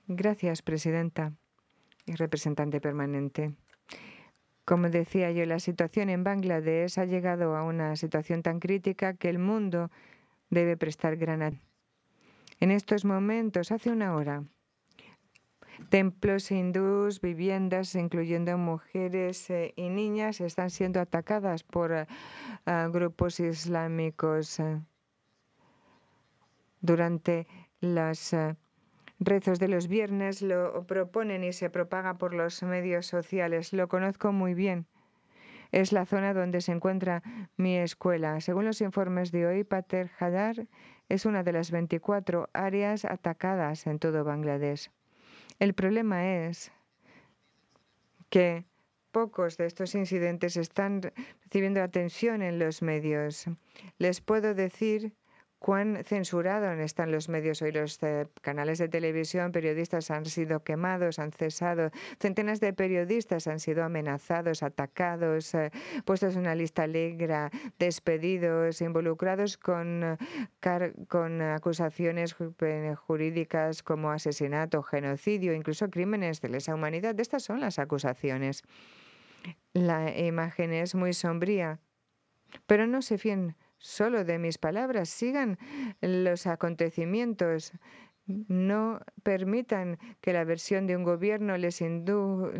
Gracias, presidenta y representante permanente. Como decía yo, la situación en Bangladesh ha llegado a una situación tan crítica que el mundo debe prestar gran atención. En estos momentos, hace una hora, templos hindús, viviendas, incluyendo mujeres y niñas, están siendo atacadas por grupos islámicos durante los rezos de los viernes. Lo proponen y se propaga por los medios sociales. Lo conozco muy bien. Es la zona donde se encuentra mi escuela. Según los informes de hoy, Pater Hadar es una de las 24 áreas atacadas en todo Bangladesh. El problema es que pocos de estos incidentes están recibiendo atención en los medios. Les puedo decir cuán censurados están los medios hoy. Los canales de televisión, periodistas han sido quemados, han cesado. Centenas de periodistas han sido amenazados, atacados, puestos en una lista negra, despedidos, involucrados con acusaciones jurídicas como asesinato, genocidio, incluso crímenes de lesa humanidad. Estas son las acusaciones. La imagen es muy sombría, pero no se fíen solo de mis palabras, sigan los acontecimientos. No permitan que la versión de un gobierno les